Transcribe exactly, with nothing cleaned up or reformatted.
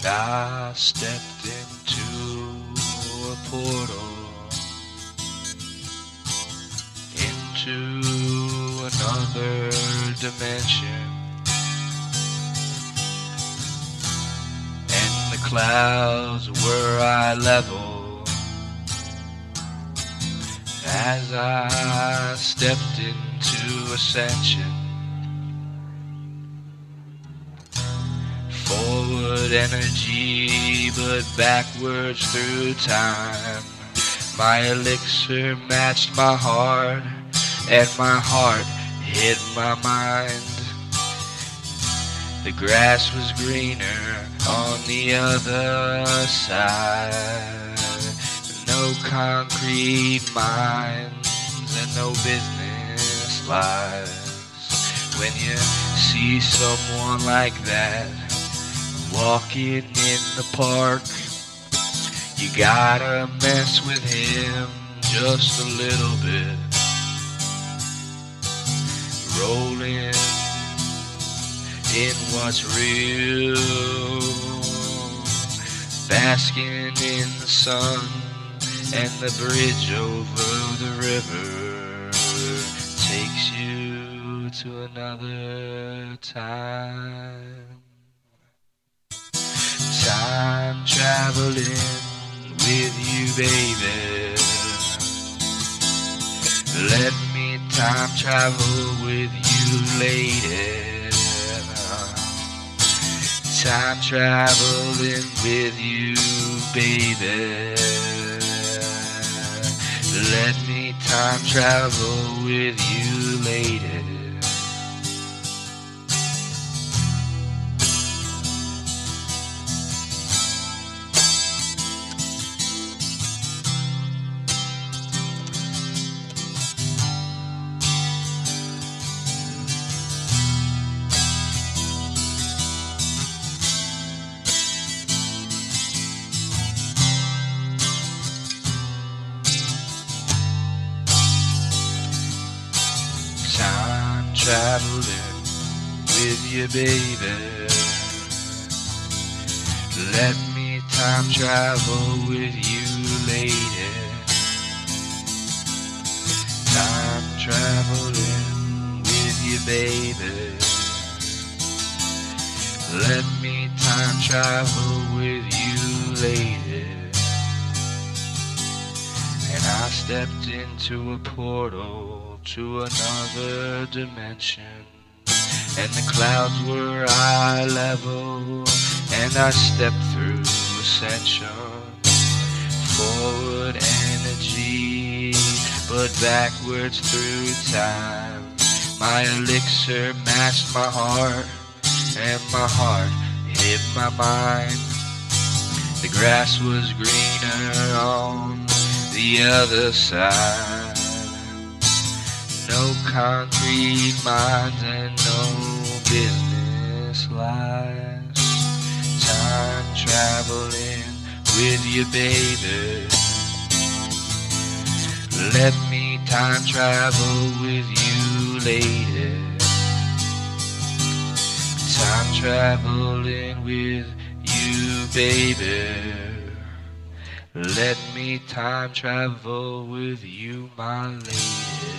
I stepped into a portal, into another dimension, and the clouds were eye level as I stepped into ascension. Forward energy, but backwards through time. My elixir matched my heart, and my heart hit my mind. The grass was greener on the other side. No concrete mines and no business lives. When you see someone like that walking in the park, you gotta mess with him just a little bit. Rolling in what's real, basking in the sun and the bridge over the river takes you to another time. Time traveling with you, baby. Let me time travel with you, lady. Time traveling with you, baby. Let me time travel with you, lady. Traveling with you, baby. Let me time travel with you, lady. Time traveling with you, baby. Let me time travel with you, lady. And I stepped into a portal to another dimension, and the clouds were eye level, and I stepped through ascension. Forward energy, but backwards through time. My elixir matched my heart, and my heart hit my mind. The grass was greener on the other side. No concrete mines and no business lives. Time traveling with you, baby. Let me time travel with you, lady. Time traveling with you, baby. Let me time travel with you, my lady.